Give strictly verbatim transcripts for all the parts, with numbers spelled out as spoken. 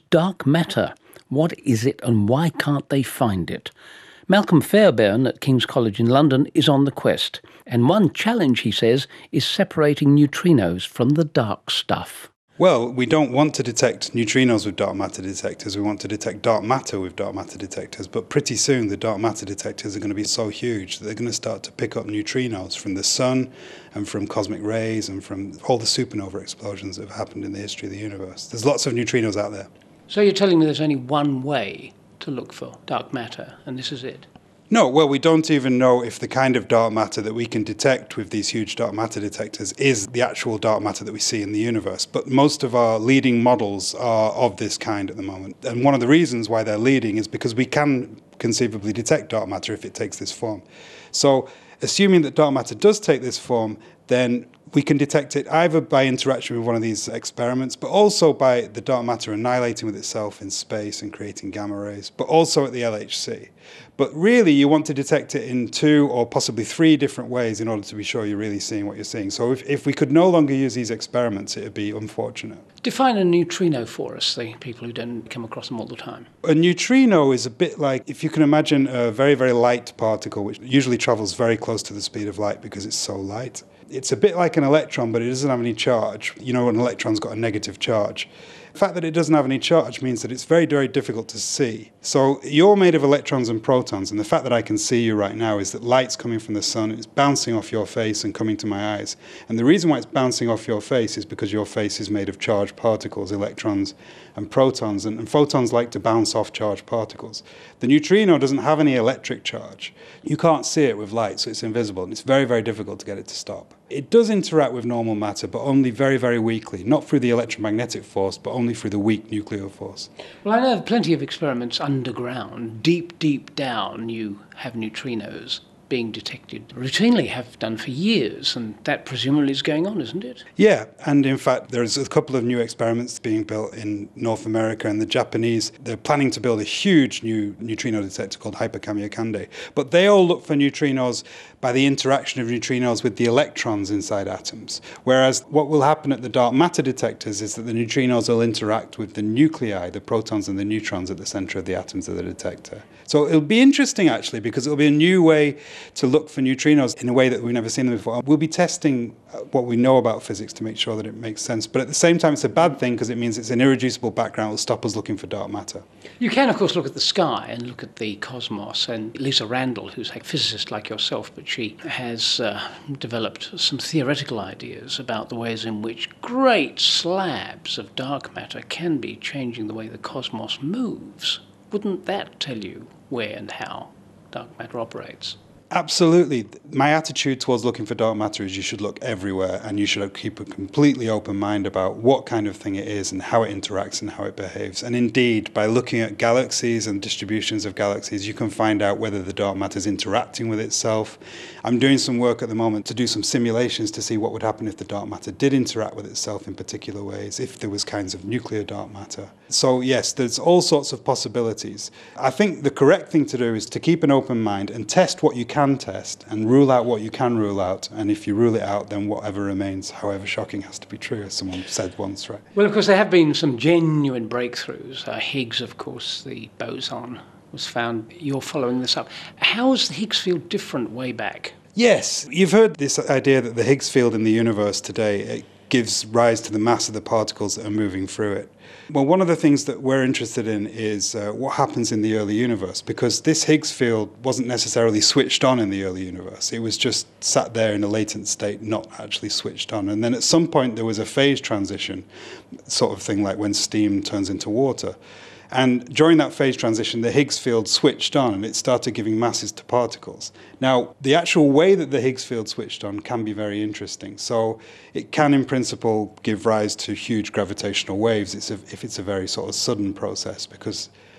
Dark matter. What is it and why can't they find it? Malcolm Fairbairn at King's College in London is on the quest. And one challenge, he says, is separating neutrinos from the dark stuff. Well, we don't want to detect neutrinos with dark matter detectors. We want to detect dark matter with dark matter detectors. But pretty soon the dark matter detectors are going to be so huge that they're going to start to pick up neutrinos from the sun and from cosmic rays and from all the supernova explosions that have happened in the history of the universe. There's lots of neutrinos out there. So you're telling me there's only one way to look for dark matter, and this is it? No, well, we don't even know if the kind of dark matter that we can detect with these huge dark matter detectors is the actual dark matter that we see in the universe. But most of our leading models are of this kind at the moment. And one of the reasons why they're leading is because we can conceivably detect dark matter if it takes this form. So assuming that dark matter does take this form, then we can detect it either by interaction with one of these experiments, but also by the dark matter annihilating with itself in space and creating gamma rays, but also at the L H C. But really, you want to detect it in two or possibly three different ways in order to be sure you're really seeing what you're seeing. So if, if we could no longer use these experiments, it would be unfortunate. Define a neutrino for us, the people who don't come across them all the time. A neutrino is a bit like, if you can imagine a very, very light particle, which usually travels very close to the speed of light because it's so light. It's a bit like an electron, but it doesn't have any charge. You know, an electron's got a negative charge. The fact that it doesn't have any charge means that it's very, very difficult to see. So you're made of electrons and protons, and the fact that I can see you right now is that light's coming from the sun, it's bouncing off your face and coming to my eyes. And the reason why it's bouncing off your face is because your face is made of charged particles, electrons and protons, and, and photons like to bounce off charged particles. The neutrino doesn't have any electric charge. You can't see it with light, so it's invisible, and it's very, very difficult to get it to stop. It does interact with normal matter, but only very, very weakly, not through the electromagnetic force, but only through the weak nuclear force. Well, I know of plenty of experiments underground. Deep, deep down, you have neutrinos being detected routinely, have done for years, and that presumably is going on, isn't it? Yeah, and in fact there's a couple of new experiments being built in North America, and the Japanese, they're planning to build a huge new neutrino detector called Hyperkamiokande. But they all look for neutrinos by the interaction of neutrinos with the electrons inside atoms. Whereas what will happen at the dark matter detectors is that the neutrinos will interact with the nuclei, the protons and the neutrons at the center of the atoms of the detector. So it'll be interesting actually, because it'll be a new way to look for neutrinos in a way that we've never seen them before. We'll be testing what we know about physics to make sure that it makes sense. But at the same time, it's a bad thing because it means it's an irreducible background that will stop us looking for dark matter. You can, of course, look at the sky and look at the cosmos. And Lisa Randall, who's a physicist like yourself, but she has uh, developed some theoretical ideas about the ways in which great slabs of dark matter can be changing the way the cosmos moves. Wouldn't that tell you where and how dark matter operates? Absolutely. My attitude towards looking for dark matter is you should look everywhere, and you should keep a completely open mind about what kind of thing it is and how it interacts and how it behaves. And indeed, by looking at galaxies and distributions of galaxies, you can find out whether the dark matter is interacting with itself. I'm doing some work at the moment to do some simulations to see what would happen if the dark matter did interact with itself in particular ways, if there was kinds of nuclear dark matter. So yes, there's all sorts of possibilities. I think the correct thing to do is to keep an open mind and test what you can can test and rule out what you can rule out, and if you rule it out, then whatever remains, however shocking, has to be true, as someone said once, right? Well, of course, there have been some genuine breakthroughs. Uh, Higgs, of course, the boson was found. You're following this up. How is the Higgs field different way back? Yes, you've heard this idea that the Higgs field in the universe today, it gives rise to the mass of the particles that are moving through it. Well, one of the things that we're interested in is uh, what happens in the early universe, because this Higgs field wasn't necessarily switched on in the early universe. It was just sat there in a latent state, not actually switched on. And then at some point there was a phase transition, sort of thing like when steam turns into water. And during that phase transition, the Higgs field switched on and it started giving masses to particles. Now, the actual way that the Higgs field switched on can be very interesting. So it can, in principle, give rise to huge gravitational waves if it's a very sort of sudden process, because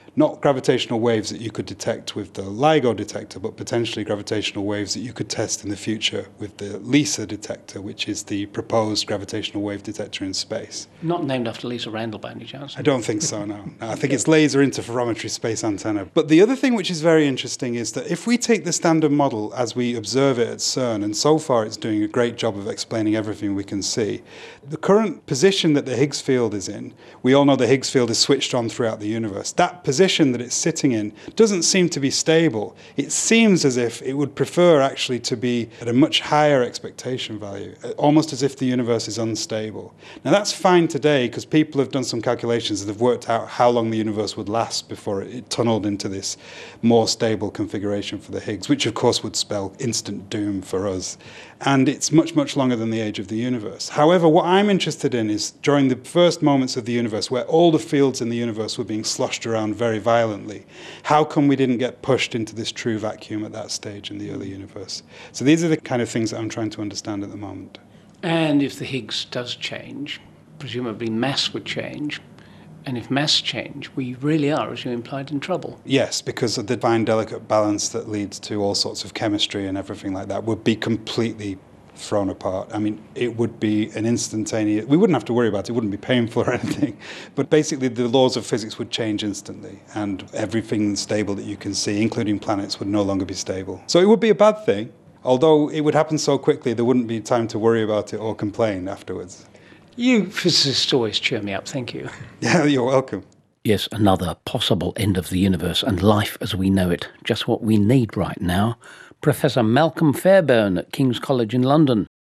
not gravitational waves that you could detect with the LIGO detector, but potentially gravitational waves that you could test in the future with the LISA detector, which is the proposed gravitational wave detector in space. Not named after Lisa Randall by any chance? I don't think so, no. no I think it's Laser Interferometry Space Antenna. But the other thing which is very interesting is that if we take the standard model as we observe it at CERN, and so far it's doing a great job of explaining everything we can see, the current position that the Higgs field is in, we all know the Higgs field is switched on throughout the universe. That position that it's sitting in doesn't seem to be stable. It seems as if it would prefer actually to be at a much higher expectation value, almost as if the universe is unstable. Now that's fine today because people have done some calculations that have worked out how long the universe would last before it, it tunneled into this more stable configuration for the Higgs, which of course would spell instant doom for us. And it's much, much longer than the age of the universe. However, what I'm interested in is during the first moments of the universe where all the fields in the universe were being sloshed around very violently, how come we didn't get pushed into this true vacuum at that stage in the early universe? So these are the kind of things that I'm trying to understand at the moment. And if the Higgs does change, presumably mass would change. And if mass change, we really are, as you implied, in trouble. Yes, because of the fine, delicate balance that leads to all sorts of chemistry and everything like that would be completely thrown apart. I mean, it would be an instantaneous... We wouldn't have to worry about it. It wouldn't be painful or anything. But basically, the laws of physics would change instantly, and everything stable that you can see, including planets, would no longer be stable. So it would be a bad thing, although it would happen so quickly there wouldn't be time to worry about it or complain afterwards. You physicists always cheer me up, thank you. Yeah, you're welcome. Yes, another possible end of the universe and life as we know it, just what we need right now. Professor Malcolm Fairbairn at King's College in London.